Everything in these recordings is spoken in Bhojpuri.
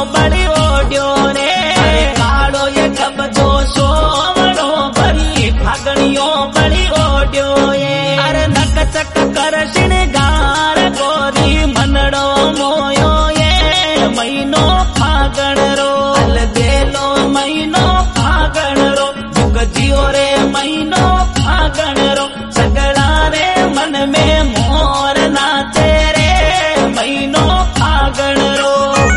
बड़ी ओड्यो रे काड़ो ये कब्जो सोवड़ो भरी फागणियों बड़ी ओड्यो ये अरे नक चक कर श्रृंगार गोरी मनड़ो मोयो ये महीनो फागण रो अलबेलो महीनो फागण रो जुग जियो रे महीनो फागण रो सगड़ा रे मन में मोर नाचे रे महीनो फागण रो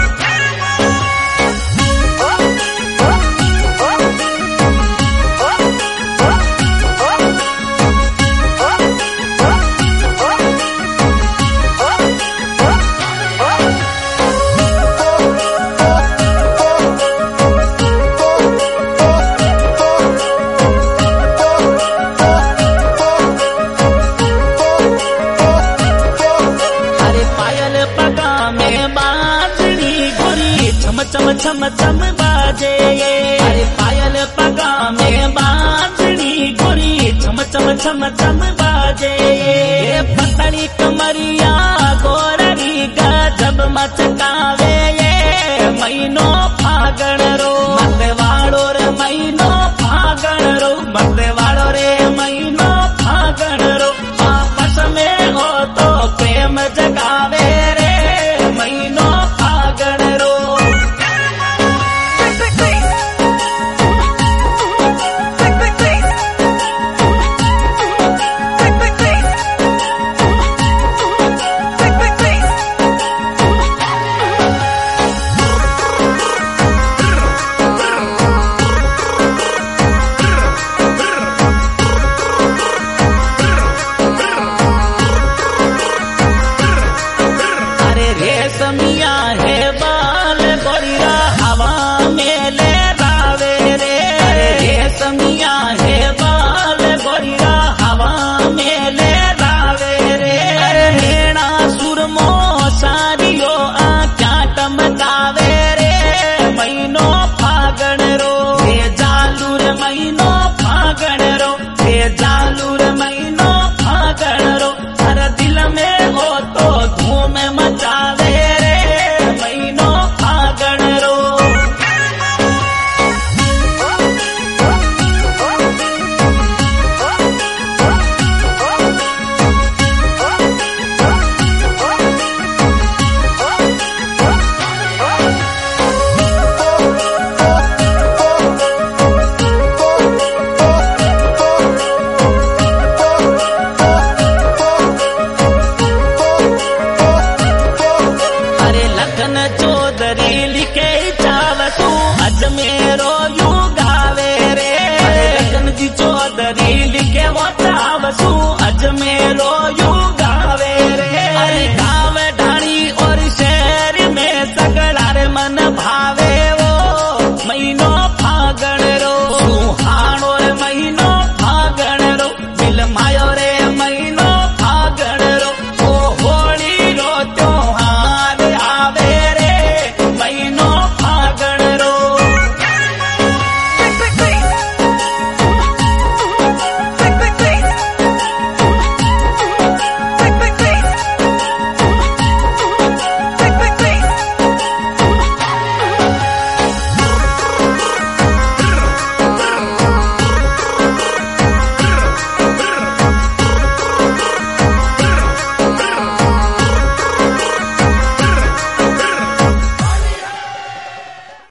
चम चम चम बाजे अरे पायल पगा में बांसुरी गोरी चम चम चम चम बाजे पतली कमरिया गोररी गजब मचकावे ये महीनो फागण रो मतवाड़ो रे महीनो फागण रो मतवाड़ो रे महीनो फागण रो आपस में हो तो प्रेम जगावे रे महीनो फागण रो रेशमिया है बाल गोरिया हवा में ले रावे रे रेशमिया है बाल गोरिया हवा में ले रावे रे हेणा सुरमो सारियो क्या टमकावे रे महीनो फागण रो हे जालूर महीनो फागण रो हे जालूर महीनो फागण रो हर दिल में हो तो धूम मचावे चौधरी लिखे चावतू अजमेरो यू गावे रे लखन जी चौधरी लिखे वो